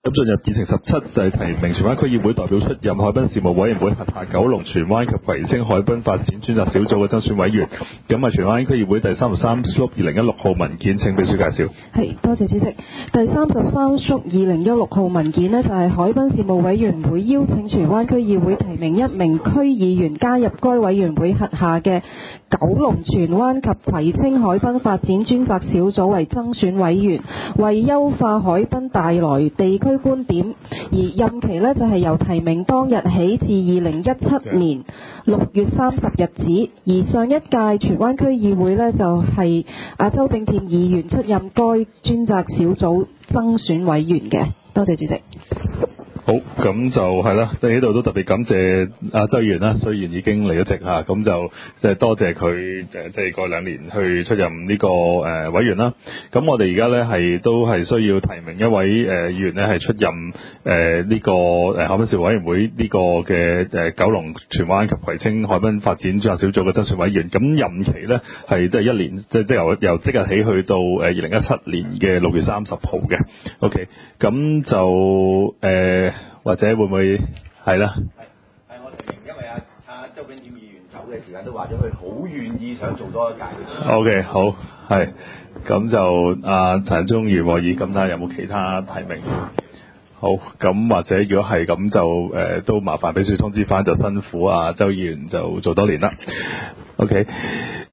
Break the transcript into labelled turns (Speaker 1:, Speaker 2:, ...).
Speaker 1: 咁進入議程17就係提名荃灣區議會代表出任海濱事務委員會轄下九龍荃灣及葵青海濱發展專責小組嘅增選委員。咁啊，荃灣區議會第33叔2016號文件，請秘書介紹。
Speaker 2: 係，多謝主席。第33叔2016號文件呢，就係海濱事務委員會邀請荃灣區議會提名一名區議員加入該委員會轄下嘅九龍荃灣及葵青海濱發展專責小組為增選委員，為優化海濱帶來地區觀點，而任期呢，就係由提名當日起至2017年6月30日止。而上一屆荃灣區議會呢，就係周炳添議員出任該專責小組增選委員嘅。多謝主席。
Speaker 1: 好，咁就係啦，喺呢度都特別感謝周議員啦，雖然已經離咗席嚇，咁就即係多謝佢即係過2年去出任呢個委員啦。咁我哋而家咧都係需要提名一位議員咧係出任呢個海濱事務委員會呢個嘅九龍荃灣及葵青海濱發展專責小組嘅增選委員。咁任期咧係即係1年，即係由即日起去到2017年嘅6月30號嘅。OK， 咁就或者會唔會係啦？
Speaker 3: 係我提名，因為周炳添議員走嘅時間都話咗佢好願意想做多一屆。
Speaker 1: OK， 好，係，咁就陳忠如和議，咁睇下有冇其他提名？好，咁或者如果係咁就都麻煩俾書通知翻，就辛苦周議員就做多年啦。OK。